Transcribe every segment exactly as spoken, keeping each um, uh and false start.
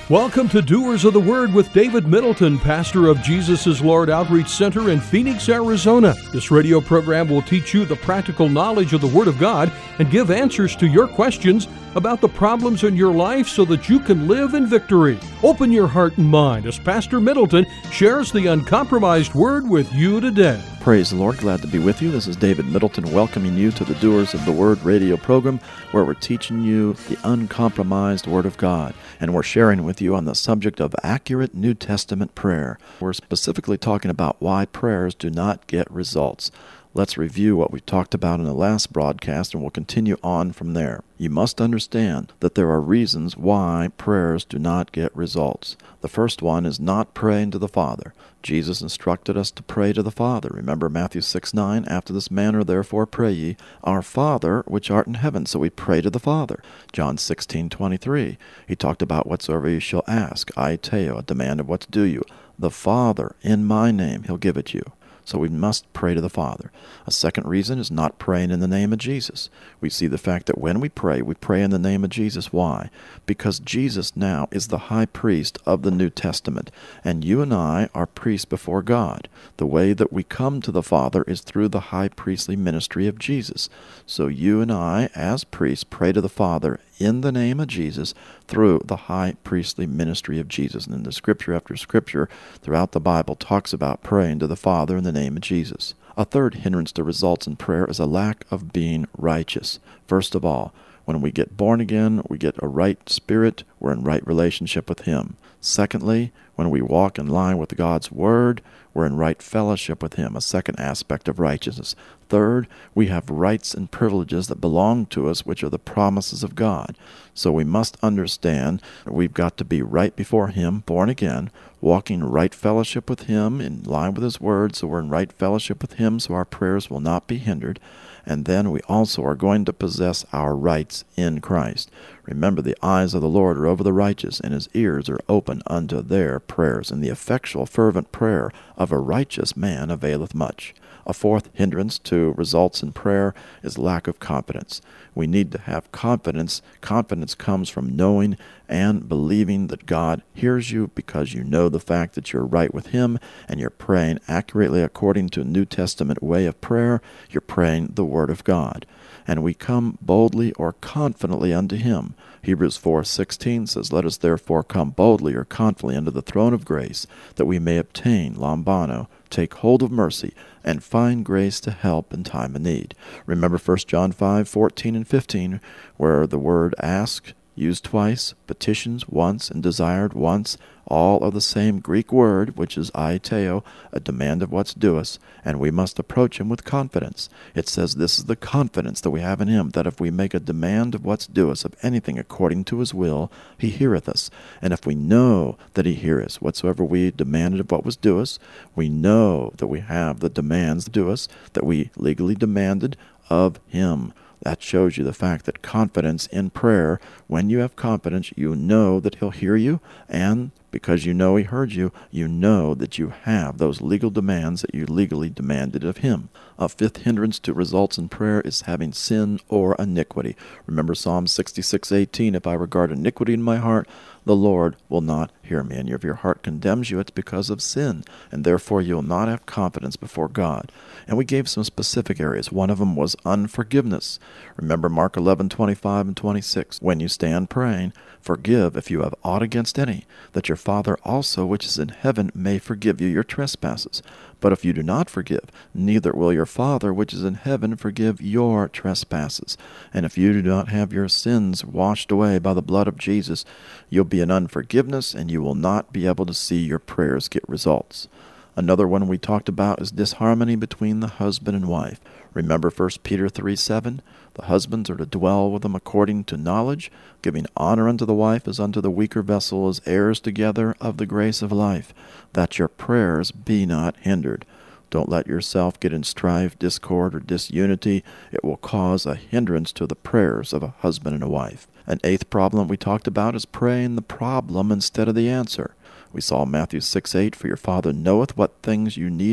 Welcome to Doers of the Word with David Middleton, pastor of Jesus is Lord Outreach Center in Phoenix, Arizona. This radio program will teach you the practical knowledge of the Word of God and give answers to your questions about the problems in your life so that you can live in victory. Open your heart and mind as Pastor Middleton shares the uncompromised Word with you today. Praise the Lord. Glad to be with you. This is David Middleton welcoming you to the Doers of the Word radio program, where we're teaching you the uncompromised Word of God. And we're sharing with you on the subject of accurate New Testament prayer. We're specifically talking about why prayers do not get results. Let's review what we talked about in the last broadcast, and we'll continue on from there. You must understand that there are reasons why prayers do not get results. The first one is not praying to the Father. Jesus instructed us to pray to the Father. Remember Matthew six nine, after this manner therefore pray ye, Our Father which art in heaven. So we pray to the Father. John sixteen twenty-three, he talked about whatsoever you shall ask, aiteo, a demand of what's due you. The Father, in my name, he'll give it you. So we must pray to the Father. A second reason is not praying in the name of Jesus. We see the fact that when we pray, we pray in the name of Jesus. Why? Because Jesus now is the high priest of the New Testament, and you and I are priests before God. The way that we come to the Father is through the high priestly ministry of Jesus. So you and I, as priests, pray to the Father in the name of Jesus through the high priestly ministry of Jesus. And in the scripture after scripture throughout the Bible talks about praying to the Father in the name of Jesus. A third hindrance to results in prayer is a lack of being righteous. First of all, when we get born again, we get a right spirit, we're in right relationship with Him. Secondly, when we walk in line with God's Word, we're in right fellowship with Him, a second aspect of righteousness. Third, we have rights and privileges that belong to us, which are the promises of God. So we must understand that we've got to be right before Him, born again, walking right fellowship with Him, in line with His Word, so we're in right fellowship with Him, so our prayers will not be hindered. And then we also are going to possess our rights in Christ. Remember, the eyes of the Lord are over the righteous, and His ears are open unto their prayers. And the effectual, fervent prayer of a righteous man availeth much. A fourth hindrance to results in prayer is lack of confidence. We need to have confidence. Confidence comes from knowing and believing that God hears you because you know the fact that you're right with Him and you're praying accurately according to a New Testament way of prayer. You're praying the Word of God. And we come boldly or confidently unto Him. Hebrews four sixteen says, Let us therefore come boldly or confidently unto the throne of grace, that we may obtain, lambano, take hold of mercy, and find grace to help in time of need. Remember First John five fourteen and fifteen, where the word ask, used twice, petitions once, and desired once, all are the same Greek word, which is aiteo, a demand of what's due us, and we must approach Him with confidence. It says this is the confidence that we have in Him, that if we make a demand of what's due us, of anything according to His will, He heareth us. And if we know that He heareth us, whatsoever we demanded of what was due us, we know that we have the demands due us, that we legally demanded of Him. That shows you the fact that confidence in prayer, when you have confidence, you know that He'll hear you, and because you know He heard you, you know that you have those legal demands that you legally demanded of Him. A fifth hindrance to results in prayer is having sin or iniquity. Remember Psalm sixty-six eighteen, If I regard iniquity in my heart, the Lord will not hear me. And if your heart condemns you, it's because of sin, and therefore you'll not have confidence before God. And we gave some specific areas. One of them was unforgiveness. Remember Mark eleven twenty-five and twenty-six. When you stand praying, forgive if you have aught against any, that your Father also which is in heaven may forgive you your trespasses. But if you do not forgive, neither will your Father which is in heaven forgive your trespasses. And if you do not have your sins washed away by the blood of Jesus, you'll be in unforgiveness, and you will not be able to see your prayers get results. Another one we talked about is disharmony between the husband and wife. Remember First Peter three seven? The husbands are to dwell with them according to knowledge, giving honor unto the wife as unto the weaker vessel, as heirs together of the grace of life, that your prayers be not hindered. Don't let yourself get in strife, discord, or disunity. It will cause a hindrance to the prayers of a husband and a wife. An eighth problem we talked about is praying the problem instead of the answer. We saw Matthew six eight, For your Father knoweth what things you need of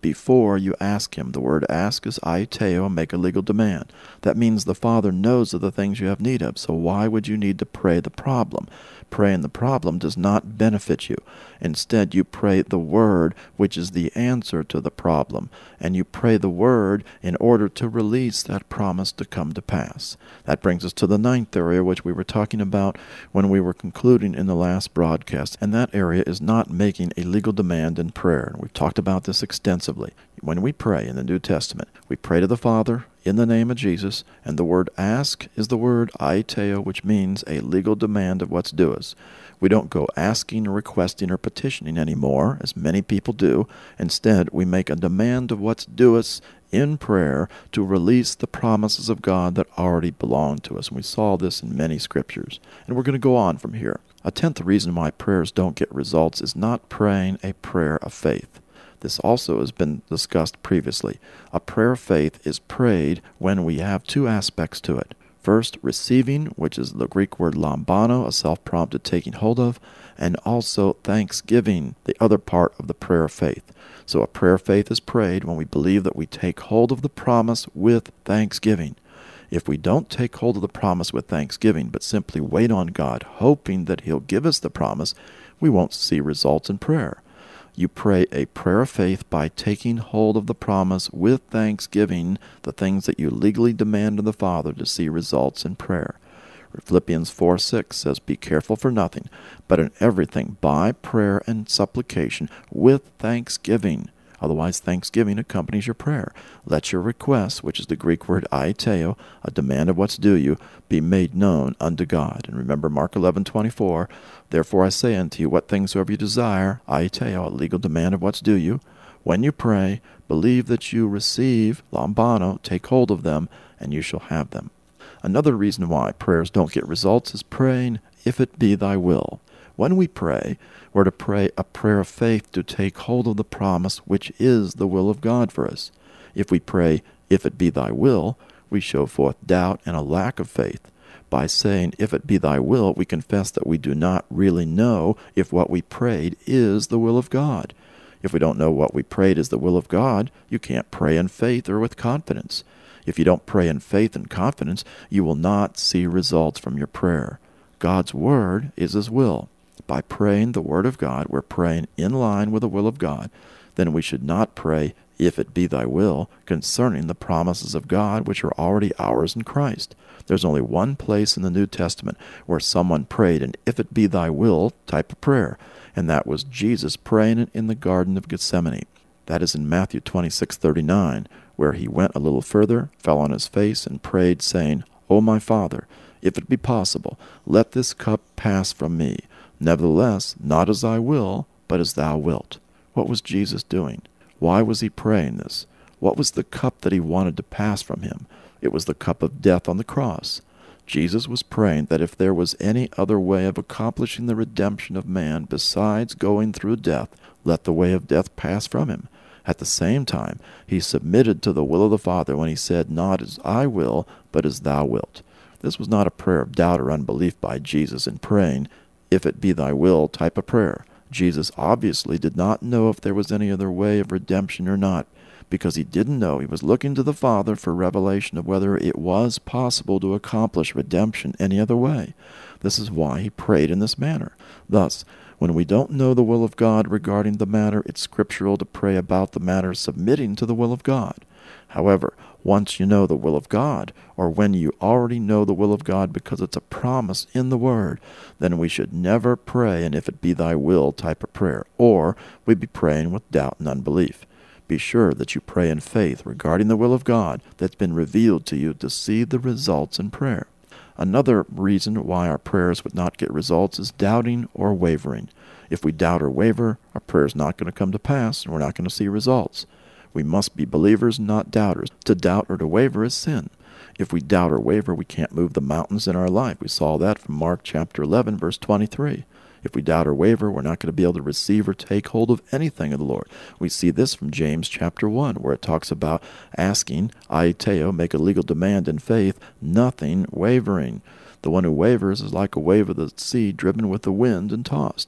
before you ask him. The word ask is aiteo, make a legal demand. That means the Father knows of the things you have need of, so why would you need to pray the problem? Praying the problem does not benefit you. Instead, you pray the Word, which is the answer to the problem, and you pray the Word in order to release that promise to come to pass. That brings us to the ninth area, which we were talking about when we were concluding in the last broadcast, and that area is not making a legal demand in prayer. And we've talked about this extensively. When we pray in the New Testament, we pray to the Father in the name of Jesus, and the word ask is the word aiteo, which means a legal demand of what's due us. We don't go asking or requesting or petitioning anymore, as many people do. Instead, we make a demand of what's due us in prayer to release the promises of God that already belong to us. And we saw this in many scriptures. And we're going to go on from here. A tenth reason why prayers don't get results is not praying a prayer of faith. This also has been discussed previously. A prayer of faith is prayed when we have two aspects to it. First, receiving, which is the Greek word lambano, a self-prompted taking hold of, and also thanksgiving, the other part of the prayer of faith. So a prayer of faith is prayed when we believe that we take hold of the promise with thanksgiving. If we don't take hold of the promise with thanksgiving, but simply wait on God, hoping that He'll give us the promise, we won't see results in prayer. You pray a prayer of faith by taking hold of the promise with thanksgiving, the things that you legally demand of the Father to see results in prayer. Philippians four six says, "Be careful for nothing, but in everything by prayer and supplication with thanksgiving." Otherwise, thanksgiving accompanies your prayer. Let your requests, which is the Greek word aiteo, a demand of what's due you, be made known unto God. And remember Mark eleven twenty-four, "Therefore I say unto you, what things soever you desire," aiteo, a legal demand of what's due you, "when you pray, believe that you receive," lambano, take hold of them, and you shall have them. Another reason why prayers don't get results is praying, "If it be thy will." When we pray, we're to pray a prayer of faith to take hold of the promise, which is the will of God for us. If we pray, "If it be thy will," we show forth doubt and a lack of faith. By saying, "If it be thy will," we confess that we do not really know if what we prayed is the will of God. If we don't know what we prayed is the will of God, you can't pray in faith or with confidence. If you don't pray in faith and confidence, you will not see results from your prayer. God's Word is His will. By praying the Word of God, we're praying in line with the will of God. Then we should not pray, "If it be thy will," concerning the promises of God which are already ours in Christ. There's only one place in the New Testament where someone prayed an "if it be thy will" type of prayer, and that was Jesus praying it in the Garden of Gethsemane. That is in Matthew twenty-six thirty-nine, where he went a little further, fell on his face, and prayed, saying, "O my Father, if it be possible, let this cup pass from me. Nevertheless, not as I will, but as thou wilt." What was Jesus doing? Why was he praying this? What was the cup that he wanted to pass from him? It was the cup of death on the cross. Jesus was praying that if there was any other way of accomplishing the redemption of man besides going through death, let the way of death pass from him. At the same time, he submitted to the will of the Father when he said, "Not as I will, but as thou wilt." This was not a prayer of doubt or unbelief by Jesus in praying, "If it be thy will" type of prayer. Jesus obviously did not know if there was any other way of redemption or not. Because he didn't know, he was looking to the Father for revelation of whether it was possible to accomplish redemption any other way. This is why he prayed in this manner. Thus, when we don't know the will of God regarding the matter, it's scriptural to pray about the matter submitting to the will of God. However, once you know the will of God, or when you already know the will of God because it's a promise in the Word, then we should never pray an "if it be thy will" type of prayer, or we'd be praying with doubt and unbelief. Be sure that you pray in faith regarding the will of God that's been revealed to you to see the results in prayer. Another reason why our prayers would not get results is doubting or wavering. If we doubt or waver, our prayer is not going to come to pass, and we're not going to see results. We must be believers, not doubters. To doubt or to waver is sin. If we doubt or waver, we can't move the mountains in our life. We saw that from Mark chapter eleven, verse twenty-three. If we doubt or waver, we're not going to be able to receive or take hold of anything of the Lord. We see this from James chapter one, where it talks about asking, aiteo, make a legal demand in faith, nothing wavering. The one who wavers is like a wave of the sea driven with the wind and tossed.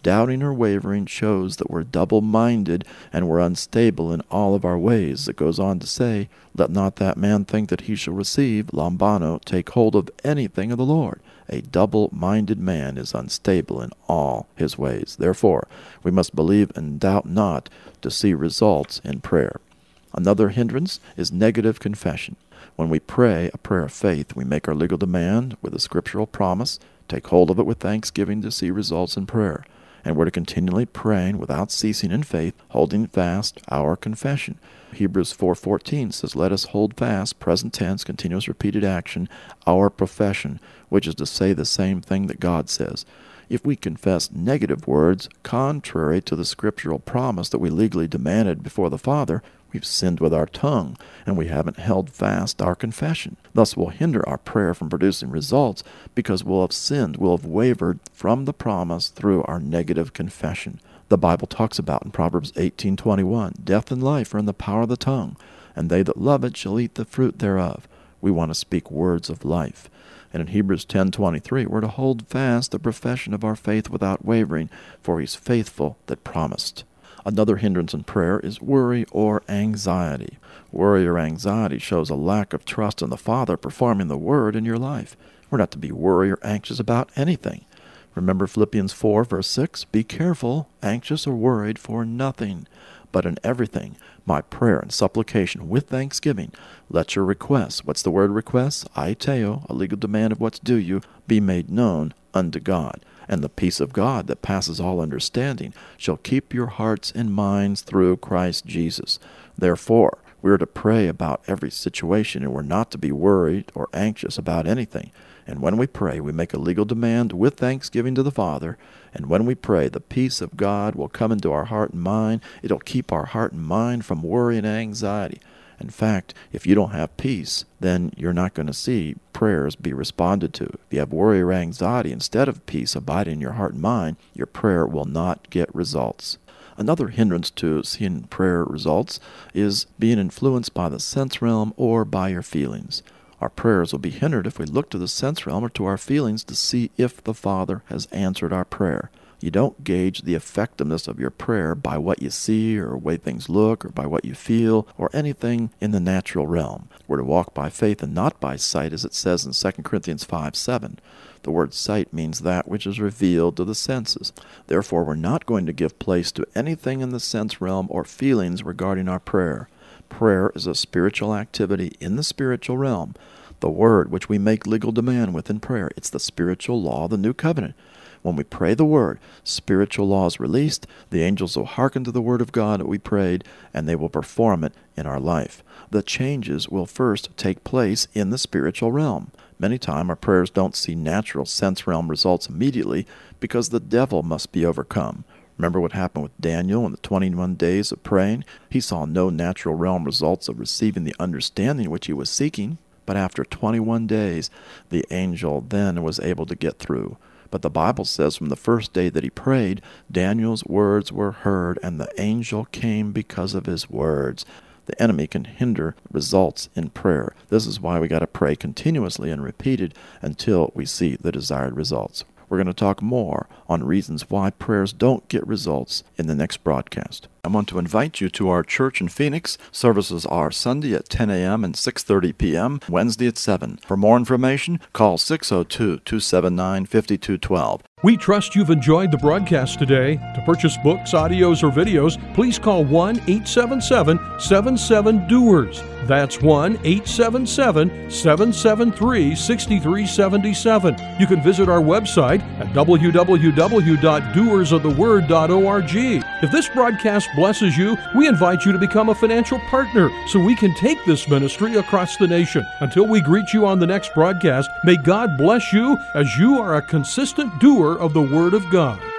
Doubting or wavering shows that we're double-minded and we're unstable in all of our ways. It goes on to say, let not that man think that he shall receive, lambano, take hold of anything of the Lord. A double-minded man is unstable in all his ways. Therefore, we must believe and doubt not to see results in prayer. Another hindrance is negative confession. When we pray a prayer of faith, we make our legal demand with a scriptural promise, take hold of it with thanksgiving to see results in prayer. And we're to continually praying without ceasing in faith, holding fast our confession. Hebrews four fourteen says, let us hold fast, present tense, continuous repeated action, our profession, which is to say the same thing that God says. If we confess negative words contrary to the scriptural promise that we legally demanded before the Father, we've sinned with our tongue, and we haven't held fast our confession. Thus we'll hinder our prayer from producing results because we'll have sinned, we'll have wavered from the promise through our negative confession. The Bible talks about in Proverbs eighteen twenty-one, death and life are in the power of the tongue, and they that love it shall eat the fruit thereof. We want to speak words of life. And in Hebrews ten twenty-three, we're to hold fast the profession of our faith without wavering, for he's faithful that promised. Another hindrance in prayer is worry or anxiety. Worry or anxiety shows a lack of trust in the Father performing the Word in your life. We're not to be worried or anxious about anything. Remember Philippians four, verse six, be careful, anxious or worried for nothing, but in everything, by prayer and supplication with thanksgiving, let your requests, what's the word requests? Aiteo, a legal demand of what's due you, be made known unto God. And the peace of God that passes all understanding shall keep your hearts and minds through Christ Jesus. Therefore, we are to pray about every situation, and we're not to be worried or anxious about anything. And when we pray, we make a legal demand with thanksgiving to the Father. And when we pray, the peace of God will come into our heart and mind. It'll keep our heart and mind from worry and anxiety. In fact, if you don't have peace, then you're not going to see prayers be responded to. If you have worry or anxiety instead of peace abiding in your heart and mind, your prayer will not get results. Another hindrance to seeing prayer results is being influenced by the sense realm or by your feelings. Our prayers will be hindered if we look to the sense realm or to our feelings to see if the Father has answered our prayer. You don't gauge the effectiveness of your prayer by what you see or the way things look or by what you feel or anything in the natural realm. We're to walk by faith and not by sight, as it says in Second Corinthians five seven. The word sight means that which is revealed to the senses. Therefore, we're not going to give place to anything in the sense realm or feelings regarding our prayer. Prayer is a spiritual activity in the spiritual realm. The word which we make legal demand with in prayer, it's the spiritual law of the new covenant. When we pray the word, spiritual law is released, the angels will hearken to the word of God that we prayed, and they will perform it in our life. The changes will first take place in the spiritual realm. Many times our prayers don't see natural sense realm results immediately because the devil must be overcome. Remember what happened with Daniel in the twenty-one days of praying? He saw no natural realm results of receiving the understanding which he was seeking, but after twenty-one days, the angel then was able to get through. But the Bible says from the first day that he prayed, Daniel's words were heard, and the angel came because of his words. The enemy can hinder results in prayer. This is why we got to pray continuously and repeated until we see the desired results. We're going to talk more on reasons why prayers don't get results in the next broadcast. I want to invite you to our church in Phoenix. Services are Sunday at ten a.m. and six thirty p.m., Wednesday at seven. For more information, call six oh two, two seven nine, five two one two. We trust you've enjoyed the broadcast today. To purchase books, audios, or videos, please call one eight seven seven, seven seven, D O E R S. That's one eight seven seven, seven seven three, six three seven seven. You can visit our website at w w w dot doers of the word dot org. If this broadcast blesses you, we invite you to become a financial partner so we can take this ministry across the nation. Until we greet you on the next broadcast, may God bless you as you are a consistent doer of the Word of God.